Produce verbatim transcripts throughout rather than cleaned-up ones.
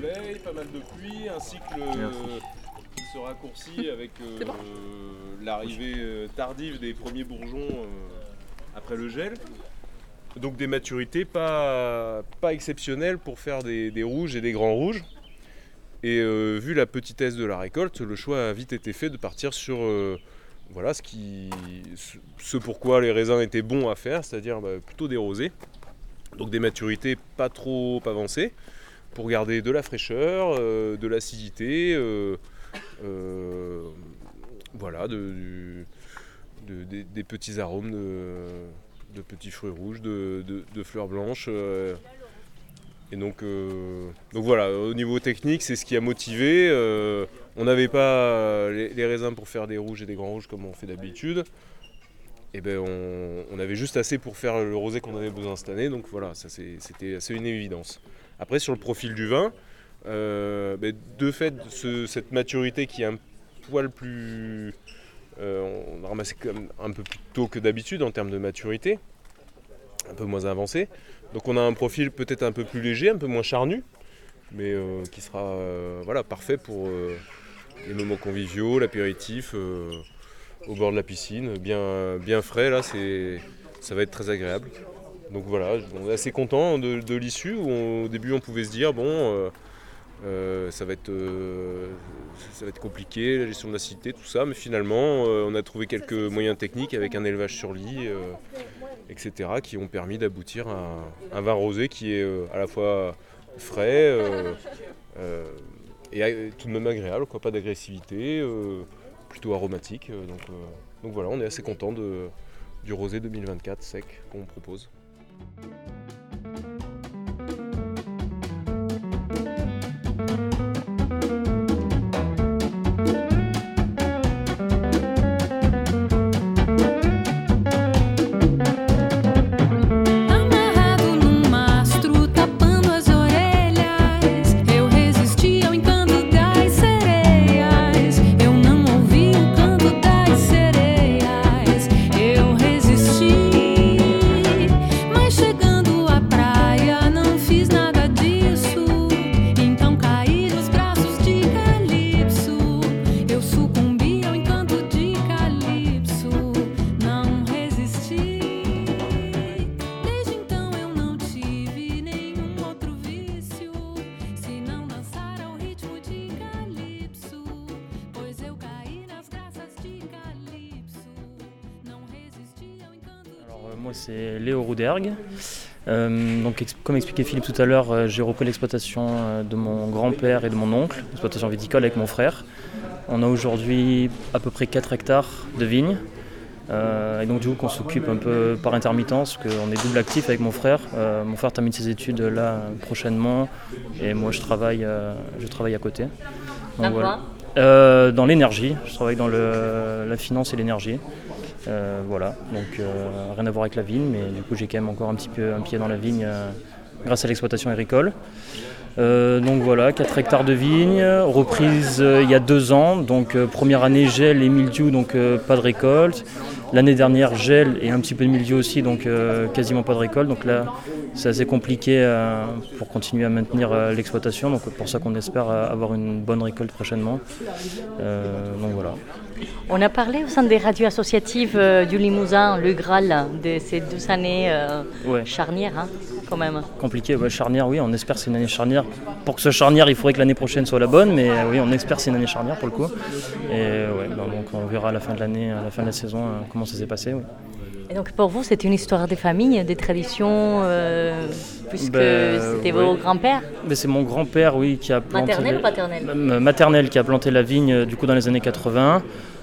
soleil, pas mal de pluie, un cycle euh, qui se raccourcit avec euh, bon. euh, l'arrivée euh, tardive des premiers bourgeons euh, après le gel. Donc des maturités pas, pas exceptionnelles pour faire des, des rouges et des grands rouges. Et euh, vu la petitesse de la récolte, le choix a vite été fait de partir sur euh, voilà, ce, qui, ce pourquoi les raisins étaient bons à faire, c'est-à-dire bah, plutôt des rosés. Donc des maturités pas trop avancées pour garder de la fraîcheur, euh, de l'acidité, euh, euh, voilà, de, du, de, des, des petits arômes de, de petits fruits rouges, de, de, de fleurs blanches. Euh, et donc, euh, donc voilà, au niveau technique, c'est ce qui a motivé. Euh, on n'avait pas les, les raisins pour faire des rouges et des grands rouges comme on fait d'habitude. Et ben on, on avait juste assez pour faire le rosé qu'on avait besoin cette année, donc voilà, ça c'est, c'était assez une évidence. Après sur le profil du vin, euh, ben de fait ce, cette maturité qui est un poil plus, euh, on a ramassé quand même un peu plus tôt que d'habitude en termes de maturité, un peu moins avancé. Donc on a un profil peut-être un peu plus léger, un peu moins charnu, mais euh, qui sera euh, voilà parfait pour euh, les moments conviviaux, l'apéritif. Euh, au bord de la piscine, bien, bien frais, là, c'est, ça va être très agréable. Donc voilà, on est assez content de, de l'issue, où on, au début on pouvait se dire, bon, euh, euh, ça, va être, euh, ça va être compliqué, la gestion de l'acidité, tout ça, mais finalement, euh, on a trouvé quelques moyens techniques avec un élevage sur lit, euh, et cetera, qui ont permis d'aboutir à un, un vin rosé qui est euh, à la fois frais euh, euh, et tout de même agréable, quoi, pas d'agressivité. Euh, plutôt aromatique, donc, euh, donc voilà, on est assez content de, du rosé deux mille vingt-quatre sec qu'on propose. Moi c'est Léo Roudergue. Euh, donc, ex- comme expliquait Philippe tout à l'heure, euh, j'ai repris l'exploitation euh, de mon grand-père et de mon oncle, l'exploitation viticole avec mon frère. On a aujourd'hui à peu près quatre hectares de vignes. Euh, et donc du coup qu'on s'occupe un peu par intermittence, parce qu'on est double actif avec mon frère. Euh, mon frère termine ses études là prochainement et moi je travaille, euh, je travaille à côté. Donc, voilà. euh, Dans l'énergie, je travaille dans le, la finance et l'énergie. Euh, voilà, donc euh, rien à voir avec la vigne, mais du coup j'ai quand même encore un petit peu un pied dans la vigne euh, grâce à l'exploitation agricole. Euh, donc voilà, quatre hectares de vignes, reprise euh, il y a deux ans, donc euh, première année gel et mildiou, donc euh, pas de récolte. L'année dernière gel et un petit peu de mildiou aussi, donc euh, quasiment pas de récolte. Donc là c'est assez compliqué euh, pour continuer à maintenir euh, l'exploitation, donc pour ça qu'on espère euh, avoir une bonne récolte prochainement. Euh, donc voilà. On a parlé au sein des radios associatives euh, du Limousin, le Graal, de ces deux années euh, ouais. charnières, hein, quand même. Compliqué, ouais, charnière, oui, on espère que c'est une année charnière. Pour que ce charnière, il faudrait que l'année prochaine soit la bonne, mais euh, oui, on espère que c'est une année charnière pour le coup. Et ouais, ben, donc on verra à la fin de l'année, à la fin de la saison, euh, comment ça s'est passé. Oui. Et donc pour vous, c'est une histoire de famille, des traditions, euh, puisque ben, c'était oui. vos grands-pères. Mais c'est mon grand-père, oui, qui a planté... Maternel ou paternel euh, Maternel, qui a planté la vigne du coup dans les années quatre-vingts.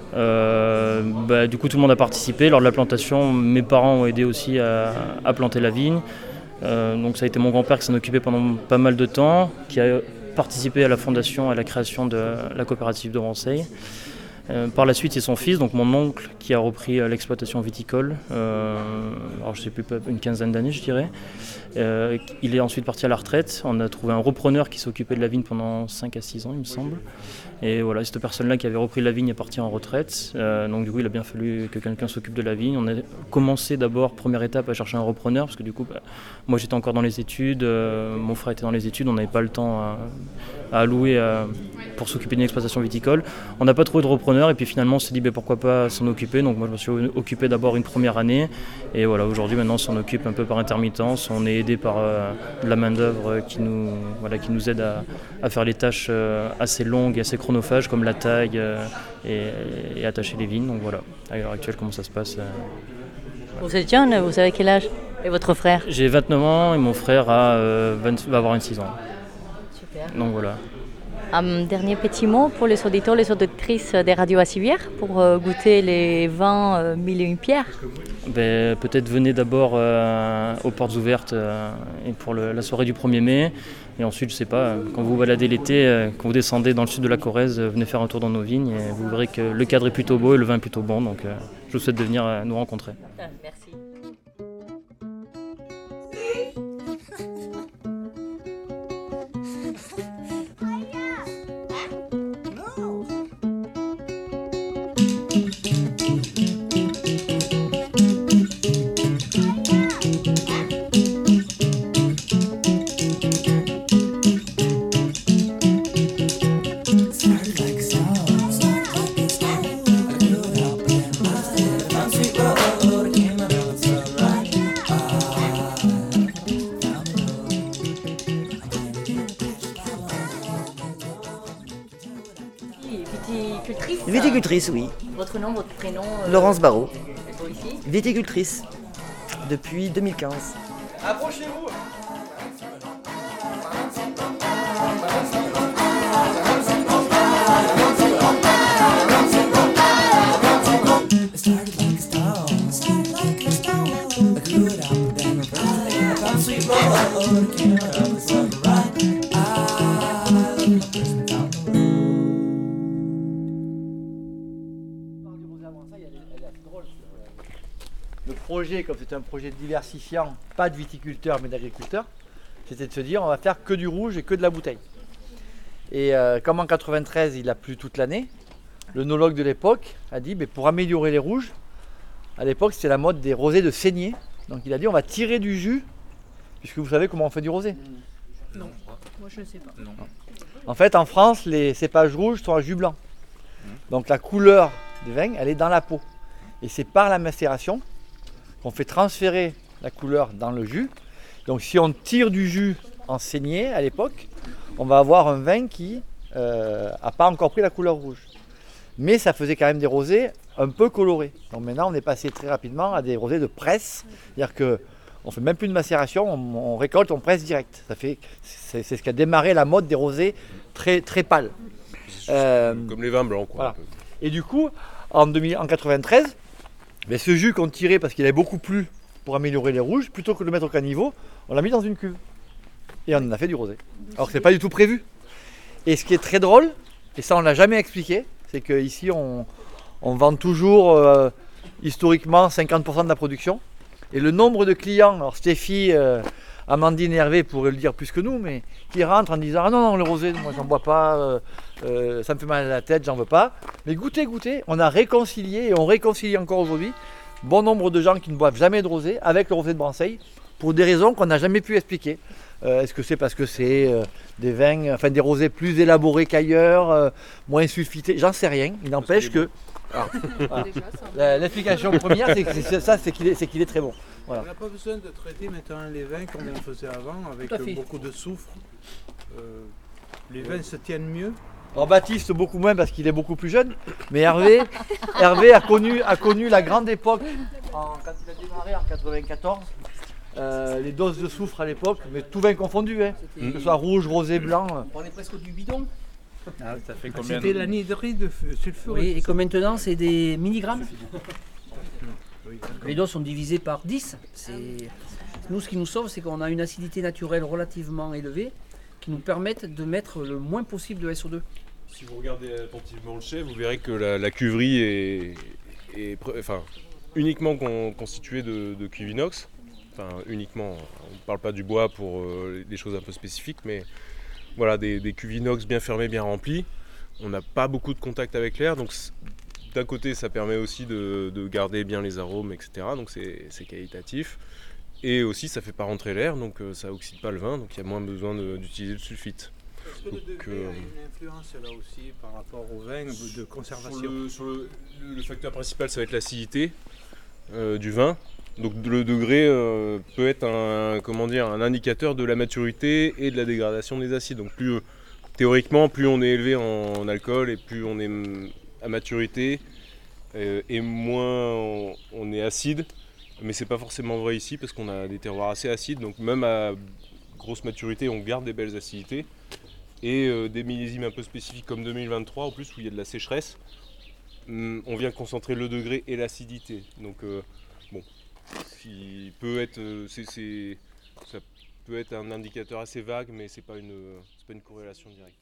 Euh, bah, du coup tout le monde a participé lors de la plantation. Mes parents ont aidé aussi à, à planter la vigne. Euh, donc ça a été mon grand-père qui s'en occupait pendant pas mal de temps, qui a participé à la fondation, à la création de la coopérative de Rançay. Euh, par la suite, c'est son fils, donc mon oncle, qui a repris euh, l'exploitation viticole, euh, alors je sais plus, une quinzaine d'années je dirais. Euh, il est ensuite parti à la retraite, on a trouvé un repreneur qui s'occupait de la vigne pendant cinq à six ans il me semble. Et voilà, cette personne-là qui avait repris la vigne est partie en retraite, euh, donc du coup il a bien fallu que quelqu'un s'occupe de la vigne. On a commencé d'abord, première étape, à chercher un repreneur, parce que du coup, bah, moi j'étais encore dans les études, euh, mon frère était dans les études, on n'avait pas le temps à, à allouer à, pour s'occuper d'une exploitation viticole. On n'a pas trouvé de repreneur, et puis finalement on s'est dit bah, pourquoi pas s'en occuper, donc moi je me suis occupé d'abord une première année, et voilà, aujourd'hui maintenant on s'en occupe un peu par intermittence, on est aidé par euh, de la main d'œuvre qui nous, voilà, qui nous aide à, à faire les tâches euh, assez longues et assez chronophages, comme la taille euh, et, et attacher les vignes, donc voilà, à l'heure actuelle comment ça se passe. Euh, Vous êtes jeune, vous avez quel âge? Et votre frère? J'ai vingt-neuf ans et mon frère a, euh, vingt, va avoir vingt-six ans. Super. Donc voilà. Un dernier petit mot pour les auditeurs, les auditrices des radios Assivière pour euh, goûter les vins euh, mille et une pierres. Ben, peut-être venez d'abord euh, aux portes ouvertes euh, et pour le, la soirée du premier mai. Et ensuite, je sais pas, quand vous baladez l'été, euh, quand vous descendez dans le sud de la Corrèze, euh, venez faire un tour dans nos vignes et vous verrez que le cadre est plutôt beau et le vin est plutôt bon. Donc euh, je vous souhaite de venir euh, nous rencontrer. Ah, merci. Viticultrice. Viticultrice, oui. Votre nom, votre prénom euh, Laurence Barrault. Et vous ici? Viticultrice. Depuis deux mille quinze. Approchez-vous. Le projet, comme c'était un projet diversifiant, pas de viticulteurs mais d'agriculteurs, c'était de se dire on va faire que du rouge et que de la bouteille. Et euh, comme en quatre-vingt-treize il a plu toute l'année, l'œnologue de l'époque a dit mais pour améliorer les rouges, à l'époque c'était la mode des rosés de saignée, donc il a dit on va tirer du jus, puisque vous savez comment on fait du rosé. Non, moi je ne sais pas. Non. En fait en France les cépages rouges sont à jus blanc, donc la couleur des vins elle est dans la peau, et c'est par la macération qu'on fait transférer la couleur dans le jus. Donc si on tire du jus en saignée à l'époque, on va avoir un vin qui n'a euh, pas encore pris la couleur rouge. Mais ça faisait quand même des rosés un peu colorés. Donc maintenant on est passé très rapidement à des rosés de presse, c'est-à-dire qu'on ne fait même plus de macération, on, on récolte, on presse direct. Ça fait, c'est, c'est ce qui a démarré la mode des rosés très, très pâles. Euh, Comme les vins blancs, quoi. Voilà. Et du coup, en, deux mille, en quatre-vingt-treize, mais ce jus qu'on tirait parce qu'il avait beaucoup plu pour améliorer les rouges, plutôt que de le mettre au caniveau, on l'a mis dans une cuve. Et on en a fait du rosé. Alors que ce n'est pas du tout prévu. Et ce qui est très drôle, et ça on ne l'a jamais expliqué, c'est qu'ici on, on vend toujours euh, historiquement cinquante pour cent de la production. Et le nombre de clients, alors Stéphie, euh, Amandine et Hervé pourraient le dire plus que nous, mais qui rentrent en disant « Ah non, non, le rosé, moi j'en bois pas, euh, euh, ça me fait mal à la tête, j'en veux pas. » Mais goûtez, goûtez, on a réconcilié et on réconcilie encore aujourd'hui bon nombre de gens qui ne boivent jamais de rosé avec le rosé de Branceil pour des raisons qu'on n'a jamais pu expliquer. Euh, est-ce que c'est parce que c'est euh, des vins, enfin des rosés plus élaborés qu'ailleurs, euh, moins sulfités? J'en sais rien, il n'empêche que... Alors, voilà. L'explication première, c'est que c'est ça, c'est qu'il est, c'est qu'il est très bon. Voilà. On n'a pas besoin de traiter maintenant les vins comme on faisait avant, avec euh, beaucoup de soufre. Euh, les vins se tiennent mieux. Alors Baptiste beaucoup moins parce qu'il est beaucoup plus jeune, mais Hervé, Hervé a, connu, a connu la grande époque, en, quand il a démarré en quatre-vingt-quatorze, euh, les doses de soufre à l'époque, mais tout vin confondu, hein, que ce soit rouge, rosé, blanc. On est presque du bidon. Ah, ça fait combien? C'était l'anhydride de sulfure. Oui, et que maintenant c'est des milligrammes. Les doses sont divisées par dix. C'est... Nous, ce qui nous sauve, c'est qu'on a une acidité naturelle relativement élevée qui nous permettent de mettre le moins possible de S O deux. Si vous regardez attentivement le chai, vous verrez que la, la cuverie est, est enfin, uniquement con, constituée de, de cuivre inox. Enfin, uniquement, on ne parle pas du bois pour euh, des choses un peu spécifiques, mais voilà, des, des cuves inox bien fermées, bien remplies. On n'a pas beaucoup de contact avec l'air, donc d'un côté ça permet aussi de, de garder bien les arômes, et cetera. Donc c'est, c'est qualitatif. Et aussi ça ne fait pas rentrer l'air, donc euh, ça n'oxyde pas le vin, donc il y a moins besoin de, d'utiliser le sulfite. Est-ce que le degré euh, a une influence là aussi par rapport au vin de conservation? Sur le, sur le, le facteur principal, ça va être l'acidité euh, du vin. Donc le degré euh, peut être un, comment dire, un indicateur de la maturité et de la dégradation des acides. Donc plus, euh, théoriquement, plus on est élevé en, en alcool et plus on est à maturité euh, et moins on, on est acide. Mais c'est pas forcément vrai ici parce qu'on a des terroirs assez acides. Donc même à grosse maturité, on garde des belles acidités. Et euh, des millésimes un peu spécifiques comme deux mille vingt-trois, en plus où il y a de la sécheresse, hum, on vient concentrer le degré et l'acidité. Donc euh, bon, il peut être, euh, c'est, c'est, ça peut être un indicateur assez vague, mais c'est pas une, c'est pas une corrélation directe.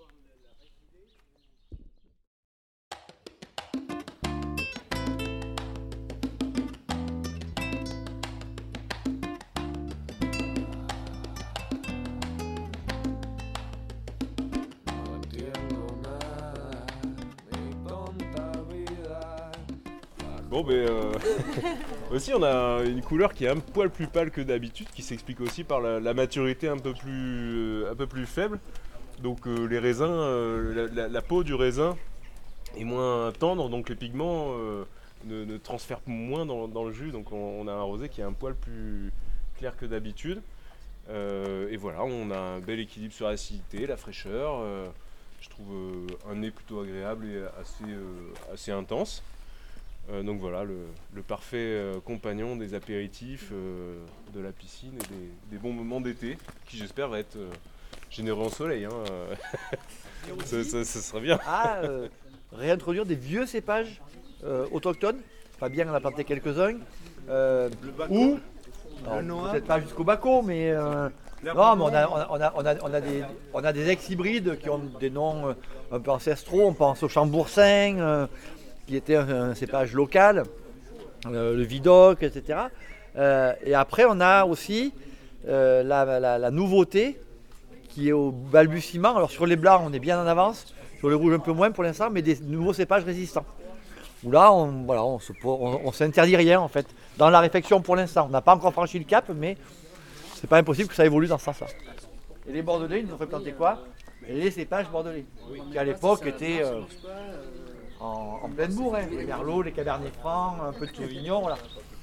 Bon ben euh, aussi on a une couleur qui est un poil plus pâle que d'habitude, qui s'explique aussi par la, la maturité un peu plus, euh, un peu plus faible. Donc euh, les raisins, euh, la, la, la peau du raisin est moins tendre, donc les pigments euh, ne, ne transfèrent moins dans, dans le jus. Donc on, on a un rosé qui est un poil plus clair que d'habitude. Euh, et voilà, on a un bel équilibre sur l'acidité, la fraîcheur. Euh, je trouve euh, un nez plutôt agréable et assez, euh, assez intense. Euh, donc voilà, le, le parfait euh, compagnon des apéritifs, euh, de la piscine et des, des bons moments d'été, qui j'espère va être euh, généreux en soleil. Hein. ça, ça, ça sera bien. Ah, euh, réintroduire des vieux cépages euh, autochtones. Fabien en a planté quelques-uns. Euh, ou, alors, peut-être pas jusqu'au Baco, mais... Euh, non, mais on a, on, a, on, a, on, a, on, a des, on a des ex-hybrides qui ont des noms euh, un peu ancestraux. On pense au chambourcin, euh, qui était un, un cépage local, euh, le Vidocq, et cetera. Euh, et après, on a aussi euh, la, la, la nouveauté qui est au balbutiement. Alors sur les blancs, on est bien en avance, sur les rouges un peu moins pour l'instant, mais des nouveaux cépages résistants. Où là, on voilà, on, se, on, on s'interdit rien en fait. Dans la réflexion pour l'instant, on n'a pas encore franchi le cap, mais c'est pas impossible que ça évolue dans ce sens-là. Et les Bordelais, ils nous ont fait planter quoi? Les cépages bordelais, qui à l'époque étaient... Euh, En, en pleine bourre, hein. Les merlots, les cabernets francs, un peu de sauvignon, voilà.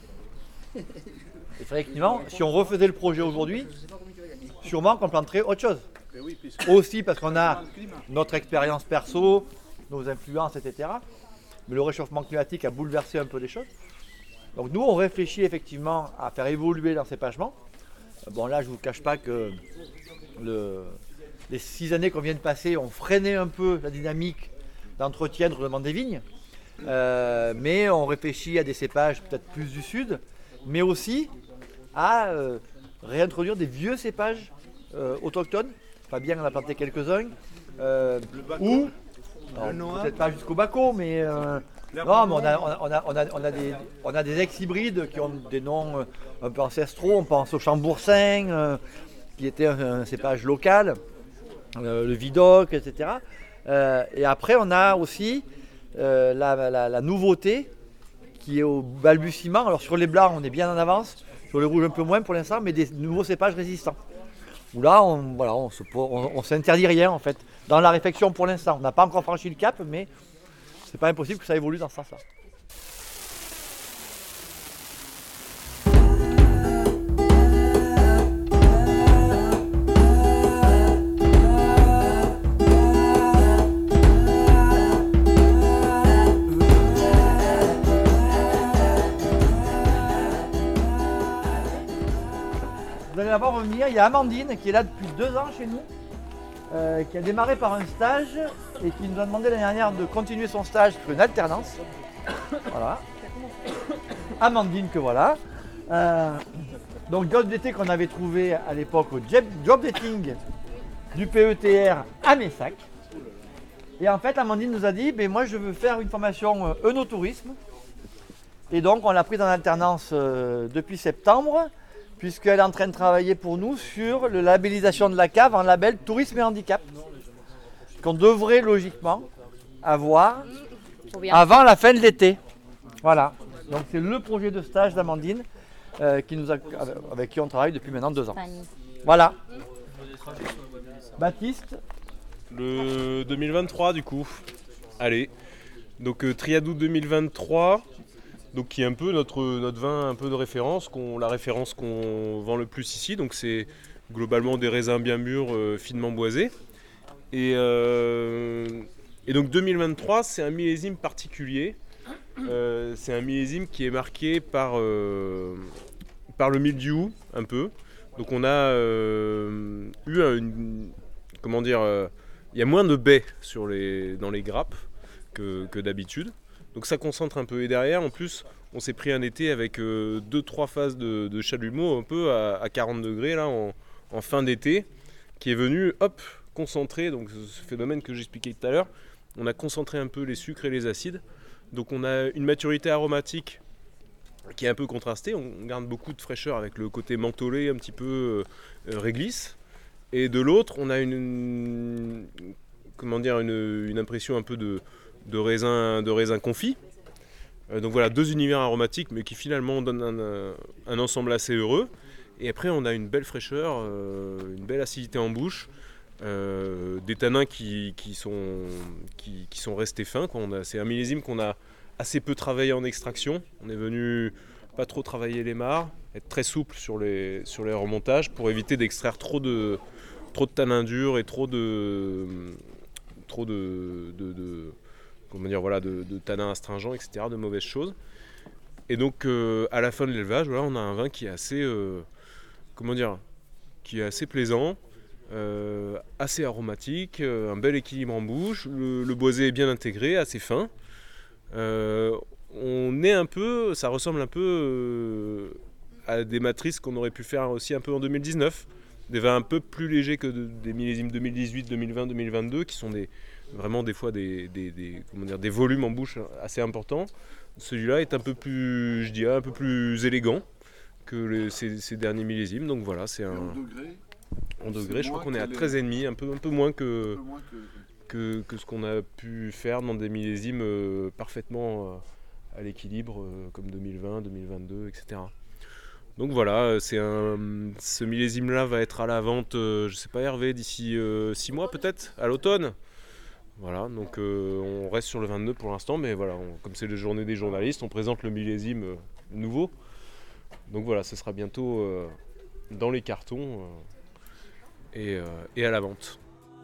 Et effectivement, si on refaisait le projet aujourd'hui, sûrement qu'on planterait autre chose. Aussi parce qu'on a notre expérience perso, nos influences, et cetera. Mais le réchauffement climatique a bouleversé un peu les choses. Donc nous, on réfléchit effectivement à faire évoluer l'encépagement. Bon là, je ne vous cache pas que le, les six années qu'on vient de passer ont freiné un peu la dynamique d'entretien de rendement des vignes, euh, mais on réfléchit à des cépages peut-être plus du sud, mais aussi à euh, réintroduire des vieux cépages euh, autochtones. Fabien en a planté quelques-uns, euh, ou peut-être pas jusqu'au Baco, mais euh, non, mais on a, on a, on a, on a des, on a des ex-hybrides qui ont des noms euh, un peu ancestraux. On pense au chambourcin, euh, qui était un, un cépage local, euh, le Vidocq, et cetera. Euh, et après, on a aussi euh, la, la, la nouveauté qui est au balbutiement. Alors sur les blancs, on est bien en avance, sur les rouges un peu moins pour l'instant, mais des nouveaux cépages résistants. Où là, on voilà, on, se, on, on s'interdit rien en fait. Dans la réflexion pour l'instant, on n'a pas encore franchi le cap, mais c'est pas impossible que ça évolue dans ce sens-là. Vous allez la voir revenir, il y a Amandine qui est là depuis deux ans chez nous, euh, qui a démarré par un stage et qui nous a demandé l'année dernière de continuer son stage pour une alternance. Voilà. Amandine que voilà. Euh, donc job d'été qu'on avait trouvé à l'époque au job, job dating du P E T R à Messac. Et en fait, Amandine nous a dit, ben, moi je veux faire une formation euh, œnotourisme. Et donc on l'a prise en alternance euh, depuis septembre, puisqu'elle est en train de travailler pour nous sur la labellisation de la cave en label tourisme et handicap, qu'on devrait logiquement avoir avant la fin de l'été. Voilà, donc c'est le projet de stage d'Amandine euh, qui nous a, avec qui on travaille depuis maintenant deux ans. Voilà. Baptiste. Le deux mille vingt-trois du coup. Allez. Donc euh, Triadou deux mille vingt-trois, donc qui est un peu notre, notre vin un peu de référence, qu'on, la référence qu'on vend le plus ici. Donc c'est globalement des raisins bien mûrs, euh, finement boisés. Et, euh, et donc deux mille vingt-trois, c'est un millésime particulier. Euh, c'est un millésime qui est marqué par, euh, par le mildiou un peu. Donc on a euh, eu une, comment dire, euh, il y a moins de baies sur les, dans les grappes que, que d'habitude. Donc ça concentre un peu. Et derrière, en plus, on s'est pris un été avec euh, deux trois phases de, de chalumeau un peu à, à quarante degrés là, en, en fin d'été, qui est venu, hop, concentrer. Donc ce phénomène que j'expliquais tout à l'heure, on a concentré un peu les sucres et les acides. Donc on a une maturité aromatique qui est un peu contrastée. On garde beaucoup de fraîcheur avec le côté mentholé, un petit peu euh, réglisse. Et de l'autre, on a une, une comment dire, une, une impression un peu de, de, raisin, de raisin confit. Euh, donc voilà, deux univers aromatiques, mais qui finalement donnent un, un ensemble assez heureux. Et après, on a une belle fraîcheur, euh, une belle acidité en bouche, euh, des tanins qui, qui, sont, qui, qui sont restés fins, quoi. On a, c'est un millésime qu'on a assez peu travaillé en extraction. On est venu pas trop travailler les mares, être très souple sur les, sur les remontages pour éviter d'extraire trop de, trop de tanins durs et trop de, trop de, de, de, comment dire, voilà, de, de tanins astringents, et cetera, de mauvaises choses. Et donc euh, à la fin de l'élevage, voilà, on a un vin qui est assez, euh, comment dire, qui est assez plaisant, euh, assez aromatique, euh, un bel équilibre en bouche, le, le boisé est bien intégré, assez fin. Euh, on est un peu, ça ressemble un peu euh, à des matrices qu'on aurait pu faire aussi un peu en deux mille dix-neuf, des vins un peu plus légers que de, des millésimes deux mille dix-huit, deux mille vingt, deux mille vingt-deux, qui sont des, vraiment des fois des, des, des, comment dire, des volumes en bouche assez importants. Celui-là est un peu plus, je dirais, un peu plus élégant que les, ces, ces derniers millésimes. Donc voilà, c'est un. En degré, en degré je crois qu'on est à treize virgule cinq, un peu, un peu moins que, moins que... Que, que ce qu'on a pu faire dans des millésimes euh, parfaitement euh, à l'équilibre, euh, comme deux mille vingt, deux mille vingt-deux, et cetera. Donc voilà, c'est un, ce millésime-là va être à la vente, euh, je sais pas Hervé, d'ici euh, six mois peut-être, à l'automne. Voilà, donc euh, on reste sur le vingt-deux pour l'instant, mais voilà, on, comme c'est la journée des journalistes, on présente le millésime euh, nouveau. Donc voilà, ce sera bientôt euh, dans les cartons euh, et, euh, et à la vente.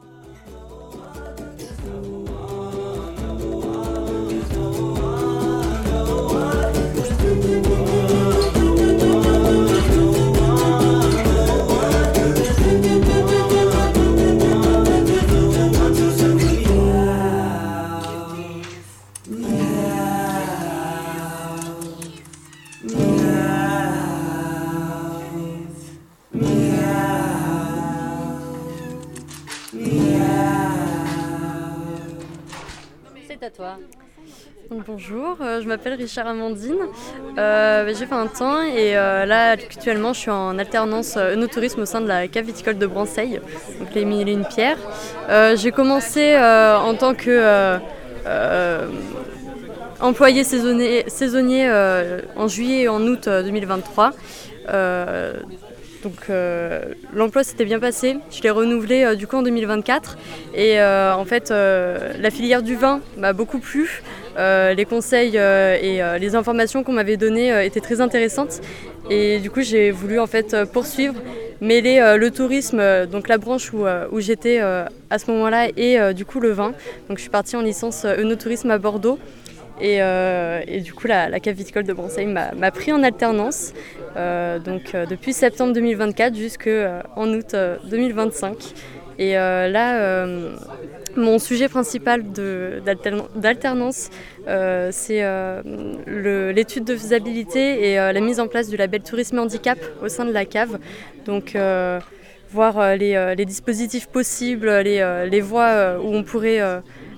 C'est à toi. Donc, bonjour, euh, je m'appelle Richard Amandine, euh, j'ai vingt ans et euh, là actuellement je suis en alternance euh, œnotourisme au sein de la cave viticole de Branceil, donc les Mille et une pierres. Euh, j'ai commencé euh, en tant que euh, euh, employé saisonnier, saisonnier euh, en juillet et en août euh, deux mille vingt-trois. Euh, Donc euh, l'emploi s'était bien passé, je l'ai renouvelé euh, du coup en deux mille vingt-quatre et euh, en fait euh, la filière du vin m'a beaucoup plu, euh, les conseils euh, et euh, les informations qu'on m'avait données euh, étaient très intéressantes et du coup j'ai voulu en fait euh, poursuivre, mêler euh, le tourisme, euh, donc la branche où, euh, où j'étais euh, à ce moment-là et euh, du coup le vin. Donc je suis partie en licence euh, œnotourisme à Bordeaux. Et, euh, et du coup, la, la cave viticole de Branceil m'a, m'a pris en alternance euh, donc, euh, depuis septembre deux mille vingt-quatre jusqu'en euh, août euh, deux mille vingt-cinq. Et euh, là, euh, mon sujet principal de, d'altern- d'alternance, euh, c'est euh, le, l'étude de faisabilité et euh, la mise en place du label tourisme et handicap au sein de la cave. Donc, euh, voir euh, les, euh, les dispositifs possibles, les, euh, les voies euh, où on pourrait... Euh,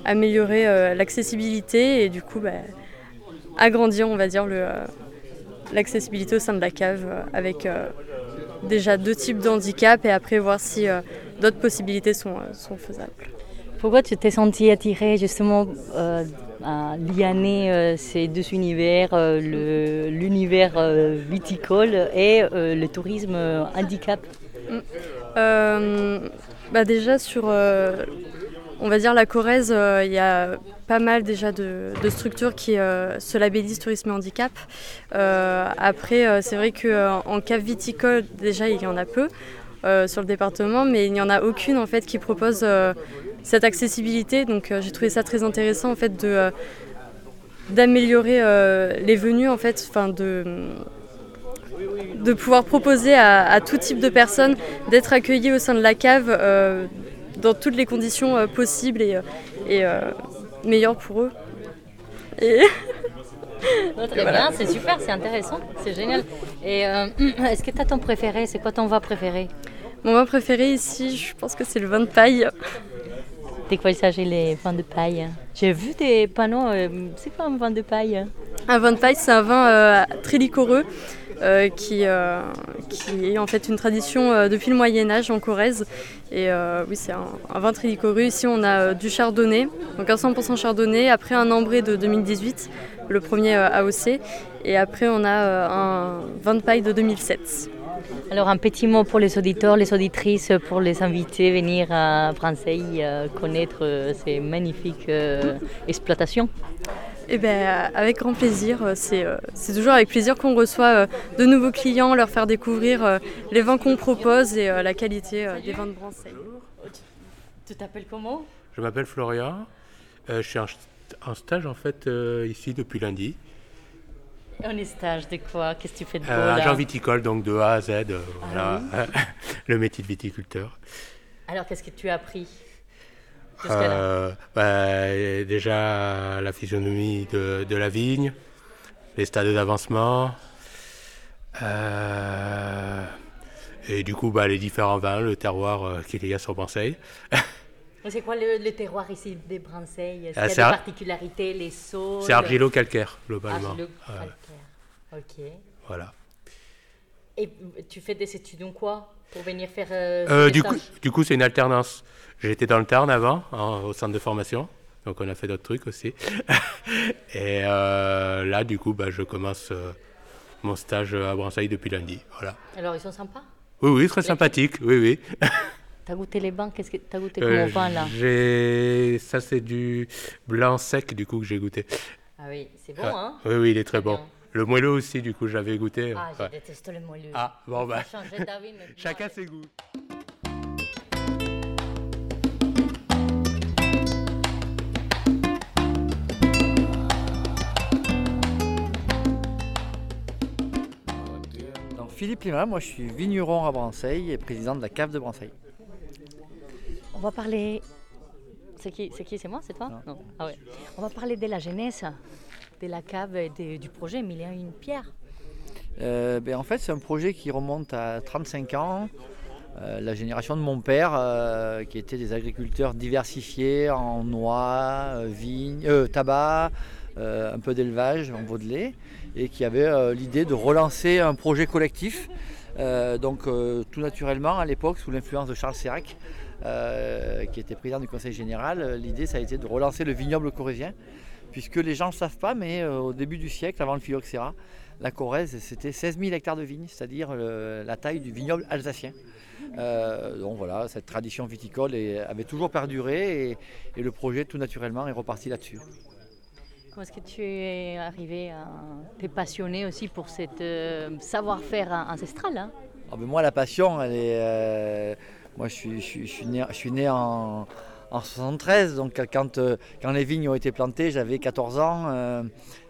améliorer euh, l'accessibilité et du coup bah, agrandir, on va dire, le, euh, l'accessibilité au sein de la cave euh, avec euh, déjà deux types de handicap et après voir si euh, d'autres possibilités sont, euh, sont faisables. Pourquoi tu t'es senti attiré justement euh, à lianer euh, ces deux univers, euh, le, l'univers euh, viticole et euh, le tourisme euh, handicap? euh, bah Déjà sur, euh, on va dire la Corrèze, il euh, y a pas mal déjà de, de structures qui euh, se labellisent tourisme et handicap. Euh, après, euh, c'est vrai qu'en cave viticole, déjà il y en a peu euh, sur le département, mais il n'y en a aucune en fait qui propose euh, cette accessibilité. Donc euh, j'ai trouvé ça très intéressant en fait de euh, d'améliorer euh, les venues en fait, enfin de de pouvoir proposer à, à tout type de personnes d'être accueillis au sein de la cave euh, dans toutes les conditions euh, possibles et, et euh, meilleures pour eux. Et Oh, très bien, c'est super, c'est intéressant, c'est génial. Et euh, est-ce que tu as ton préféré? C'est quoi ton vin préféré? Mon vin préféré ici, je pense que c'est le vin de paille. De quoi il s'agit, les vins de paille? J'ai vu des panneaux, euh, c'est quoi un vin de paille? Un vin de paille, c'est un vin euh, très liquoreux euh, qui, euh, qui est en fait une tradition euh, depuis le Moyen-Âge en Corrèze. Et euh, oui, c'est un, un vin très liquoreux. Ici, on a euh, du chardonnay, donc un cent pour cent chardonnay, après un ambré de deux mille dix-huit, le premier euh, A O C, et après on a euh, un vin de paille de deux mille sept. Alors un petit mot pour les auditeurs, les auditrices, pour les inviter à venir à Branceil euh, connaître euh, ces magnifiques euh, exploitations. Eh ben, avec grand plaisir. C'est, euh, c'est toujours avec plaisir qu'on reçoit euh, de nouveaux clients, leur faire découvrir euh, les vins qu'on propose et euh, la qualité euh, des vins de Branceil. Tu t'appelles comment? Je m'appelle Florian. Euh, je suis en, en stage en fait euh, ici depuis lundi. Un stage de quoi? Qu'est-ce que tu fais de beau euh, là? Agent viticole, donc de A à Z, euh, Ah voilà, oui. le métier de viticulteur. Alors qu'est-ce que tu as appris? Euh, bah, déjà la physionomie de, de la vigne, les stades d'avancement, euh, et du coup bah, les différents vins, le terroir euh, qu'il y a sur Branceil. C'est quoi le, le terroir ici des Branceil? Est-ce Ah, qu'il y c'est a des ar- particularités, les sols? C'est argilo-calcaire globalement. Argilo-calcaire, Euh, ok. voilà. Et tu fais des études en quoi pour venir faire euh, Euh, des du, coup, stages? du coup, c'est une alternance. J'étais dans le Tarn avant, hein, au centre de formation. Donc, on a fait d'autres trucs aussi. Et euh, là, du coup, bah, je commence euh, mon stage à Branceil depuis lundi. Voilà. Alors, ils sont sympas? Oui, oui, très sympathique. Oui, oui. T'as goûté les bains? Qu'est-ce que t'as goûté Euh, comme vin là? j'ai... Ça, c'est du blanc sec, du coup, que j'ai goûté. Ah oui, c'est bon, Ouais. hein? Oui, oui, il est très, Très bon. bien. Le moelleux aussi, du coup, j'avais goûté. Ah, je Ouais. déteste le moelleux. Ah, bon, bah. Faut changer d'avis, mais Chacun moi, ses goûts. Donc Philippe Lima, moi je suis vigneron à Branceil et président de la cave de Branceil. On va parler. C'est qui? C'est qui? C'est moi? C'est toi? Non. Ah ouais. On va parler de la jeunesse, de la cave et de- du projet Mille et une pierres. Euh, ben, en fait, c'est un projet qui remonte à trente-cinq ans. Euh, la génération de mon père, euh, qui était des agriculteurs diversifiés en noix, euh, vignes, euh, tabac, euh, un peu d'élevage en Vaudelais, et qui avait euh, l'idée de relancer un projet collectif. Euh, donc, euh, tout naturellement, à l'époque, sous l'influence de Charles Sérac, euh, qui était président du conseil général, euh, l'idée, ça a été de relancer le vignoble corrézien, puisque les gens ne le savent pas, mais euh, au début du siècle, avant le phylloxéra, la Corrèze, c'était seize mille hectares de vignes, c'est-à-dire euh, la taille du vignoble alsacien. Euh, donc voilà, cette tradition viticole est- avait toujours perduré et, et le projet, tout naturellement, est reparti là-dessus. Comment est-ce que tu es arrivé à t'es passionné aussi pour ce savoir-faire ancestral, hein? Ah ben moi, la passion, elle est. euh, moi, je suis, je suis- je suis né, je suis né en, en soixante-treize, donc quand, euh, quand les vignes ont été plantées, j'avais quatorze ans. euh,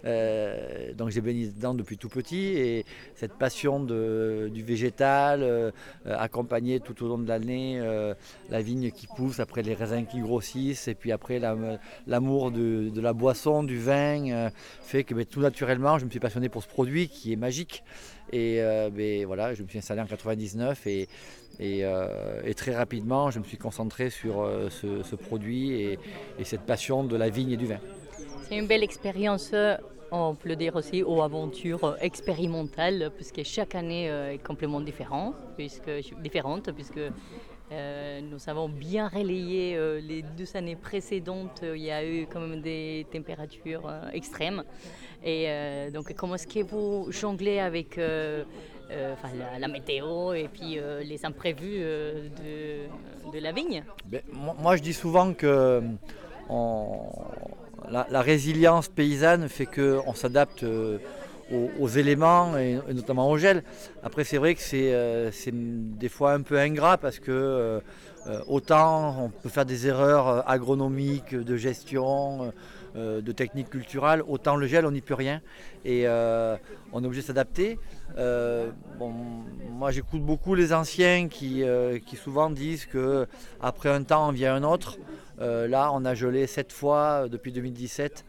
Euh, donc j'ai baigné dedans depuis tout petit et cette passion de, du végétal, euh, accompagner tout au long de l'année euh, la vigne qui pousse, après les raisins qui grossissent et puis après la, l'amour de, de la boisson, du vin, euh, fait que ben, tout naturellement je me suis passionné pour ce produit qui est magique. Et euh, ben, voilà, je me suis installé en quatre-vingt-dix-neuf et, et, euh, et très rapidement je me suis concentré sur euh, ce, ce produit et, et cette passion de la vigne et du vin. C'est une belle expérience, on peut le dire aussi, aux aventures expérimentales, puisque chaque année est complètement différent, puisque, différente, puisque euh, nous avons bien relayé euh, les deux années précédentes, il y a eu quand même des températures euh, extrêmes. Et euh, donc comment est-ce que vous jonglez avec euh, euh, enfin, la, la météo et puis euh, les imprévus euh, de, de la vigne? Ben, moi je dis souvent que on, la, la résilience paysanne fait qu'on s'adapte euh, aux, aux éléments et, et notamment au gel. Après c'est vrai que c'est, euh, c'est des fois un peu ingrat parce que euh, autant on peut faire des erreurs agronomiques, de gestion, euh, de techniques culturales, autant le gel on n'y peut rien et euh, on est obligé de s'adapter. Euh, bon, moi j'écoute beaucoup les anciens qui, euh, qui souvent disent qu'après un temps en vient un autre. Euh, là on a gelé sept fois depuis deux mille dix-sept,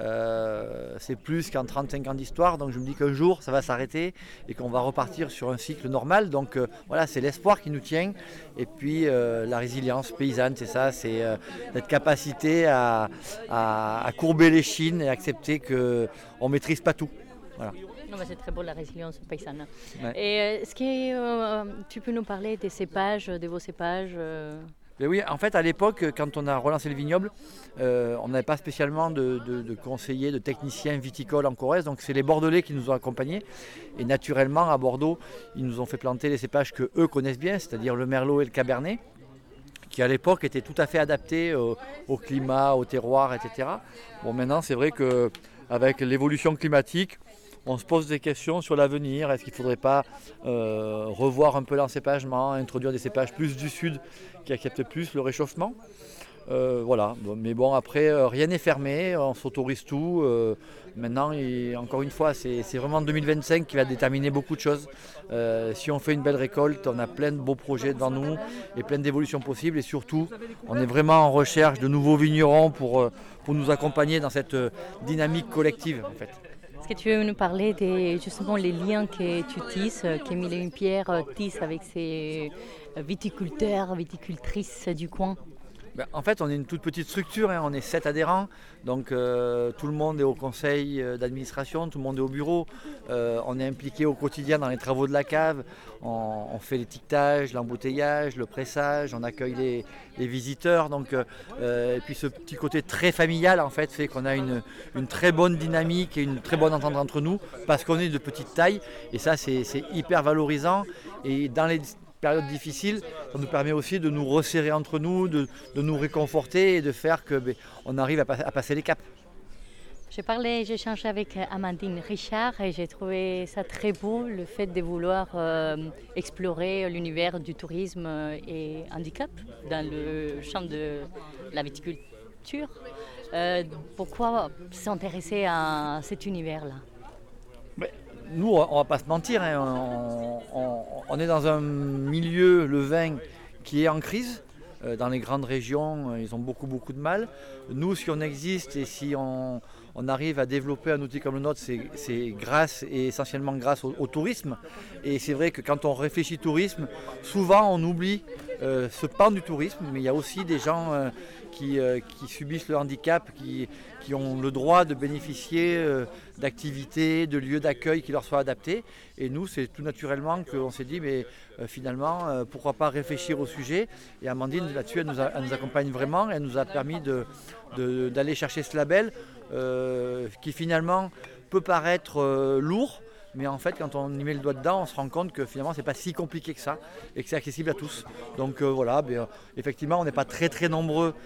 euh, c'est plus qu'en trente-cinq ans d'histoire, donc je me dis qu'un jour ça va s'arrêter et qu'on va repartir sur un cycle normal. Donc euh, voilà, c'est l'espoir qui nous tient et puis euh, la résilience paysanne, c'est ça, c'est euh, cette capacité à, à, à courber les chines et accepter qu'on ne maîtrise pas tout. Voilà. Non, c'est très beau la résilience paysanne. Ouais. Et euh, est-ce que euh, tu peux nous parler des cépages, de vos cépages euh... Mais oui, en fait, à l'époque, quand on a relancé le vignoble, euh, on n'avait pas spécialement de, de, de conseillers, de techniciens viticoles en Corrèze. Donc, c'est les Bordelais qui nous ont accompagnés. Et naturellement, à Bordeaux, ils nous ont fait planter les cépages qu'eux connaissent bien, c'est-à-dire le Merlot et le Cabernet, qui à l'époque étaient tout à fait adaptés au, au climat, au terroir, et cetera. Bon, maintenant, c'est vrai qu'avec l'évolution climatique, on se pose des questions sur l'avenir. Est-ce qu'il ne faudrait pas euh, revoir un peu l'encépagement, introduire des cépages plus du sud qui acceptent plus le réchauffement? euh, Voilà, bon, mais bon après euh, rien n'est fermé, on s'autorise tout. Euh, maintenant, et encore une fois, c'est, c'est vraiment deux mille vingt-cinq qui va déterminer beaucoup de choses. Euh, si on fait une belle récolte, on a plein de beaux projets devant nous et plein d'évolutions possibles. Et surtout, on est vraiment en recherche de nouveaux vignerons pour, pour nous accompagner dans cette dynamique collective en fait. Est-ce que tu veux nous parler des justement les liens que tu tisses, que Mille et une Pierres tisse avec ses viticulteurs, viticultrices du coin? Ben, en fait, on est une toute petite structure, hein, on est sept adhérents, donc euh, tout le monde est au conseil d'administration, tout le monde est au bureau, euh, on est impliqué au quotidien dans les travaux de la cave, on, on fait l'étiquetage, l'embouteillage, le pressage, on accueille les, les visiteurs, donc, euh, et puis ce petit côté très familial en fait fait qu'on a une, une très bonne dynamique et une très bonne entente entre nous parce qu'on est de petite taille et ça c'est, c'est hyper valorisant et dans les période difficile, ça nous permet aussi de nous resserrer entre nous, de, de nous réconforter et de faire que ben, on arrive à, à passer les caps. J'ai parlé, j'ai échangé avec Amandine Richard et j'ai trouvé ça très beau, le fait de vouloir euh, explorer l'univers du tourisme et handicap dans le champ de la viticulture. Euh, pourquoi s'intéresser à cet univers-là? Ben, nous, on ne va pas se mentir, hein, on, on, on est dans un milieu, le vin, qui est en crise. Euh, dans les grandes régions, euh, ils ont beaucoup beaucoup de mal. Nous, si on existe et si on, on arrive à développer un outil comme le nôtre, c'est, c'est grâce et essentiellement grâce au, au tourisme. Et c'est vrai que quand on réfléchit tourisme, souvent on oublie euh, ce pan du tourisme, mais il y a aussi des gens euh, qui, euh, qui subissent le handicap, qui, qui ont le droit de bénéficier euh, d'activités, de lieux d'accueil qui leur soient adaptés. Et nous, c'est tout naturellement qu'on s'est dit, mais euh, finalement, euh, pourquoi pas réfléchir au sujet. Et Amandine, là-dessus, elle nous, a, elle nous accompagne vraiment. Elle nous a permis de, de, d'aller chercher ce label euh, qui finalement peut paraître euh, lourd. Mais en fait, quand on y met le doigt dedans, on se rend compte que finalement, c'est pas si compliqué que ça et que c'est accessible à tous. Donc euh, voilà, ben, euh, effectivement, on n'est pas très très nombreux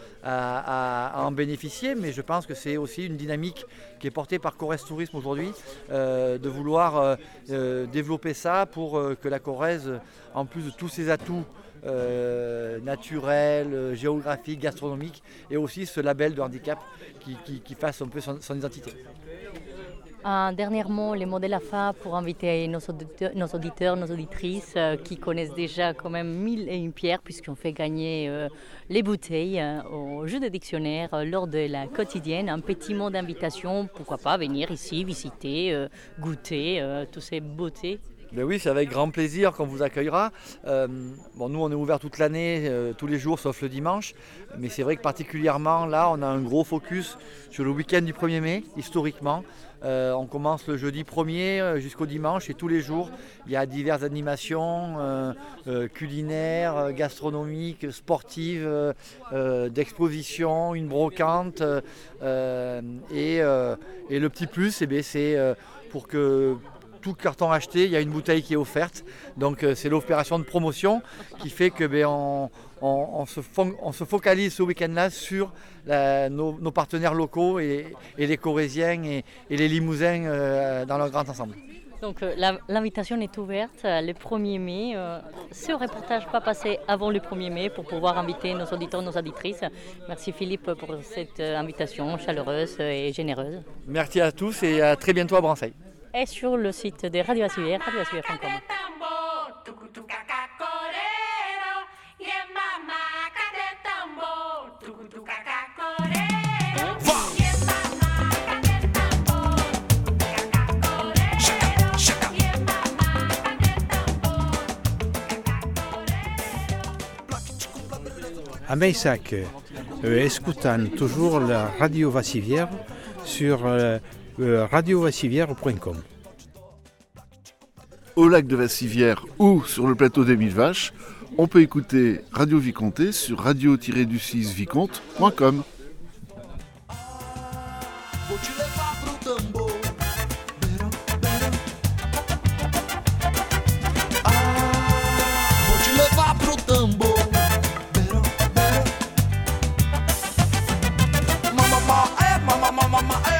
à, à, à en bénéficier, mais je pense que c'est aussi une dynamique qui est portée par Corrèze Tourisme aujourd'hui, euh, de vouloir euh, euh, développer ça pour euh, que la Corrèze, en plus de tous ses atouts euh, naturels, géographiques, gastronomiques, ait aussi ce label de handicap qui, qui, qui fasse un peu son, son identité. Un dernier mot, les mots de la fin pour inviter nos auditeurs, nos, auditeurs, nos auditrices euh, qui connaissent déjà quand même mille et une pierres puisqu'on fait gagner euh, les bouteilles euh, au jeu de dictionnaire euh, lors de la quotidienne. Un petit mot d'invitation, pourquoi pas venir ici, visiter, euh, goûter euh, toutes ces beautés. Ben oui, c'est avec grand plaisir qu'on vous accueillera. Euh, bon, nous, on est ouvert toute l'année, euh, tous les jours, sauf le dimanche. Mais c'est vrai que particulièrement, là, on a un gros focus sur le week-end du premier mai, historiquement. Euh, on commence le jeudi premier jusqu'au dimanche et tous les jours, il y a diverses animations euh, euh, culinaires, gastronomiques, sportives, euh, euh, d'exposition, une brocante. Euh, et, euh, et le petit plus, eh bien, c'est euh, pour que tout carton acheté, il y a une bouteille qui est offerte. Donc euh, c'est l'opération de promotion qui fait que ben, on, on, on, se fo- on se focalise ce week-end-là sur la, nos, nos partenaires locaux et, et les Corésiens et, et les Limousins euh, dans leur grand ensemble. Donc euh, la, l'invitation est ouverte euh, le premier mai. Euh, ce reportage va passer avant le premier mai pour pouvoir inviter nos auditeurs, nos auditrices. Merci Philippe pour cette euh, invitation chaleureuse et généreuse. Merci à tous et à très bientôt à Branceil. Et sur le site de Radio Vassivière, radio vassivière point com. À Meissac, euh, escutant toujours la Radio Vassivière sur euh, euh, radio vassivière point com. Au lac de Vassivière ou sur le plateau des Mille Vaches, on peut écouter Radio Vicomté sur radio tiret du six vicomte point com. Mama, eh, mama, mama, eh.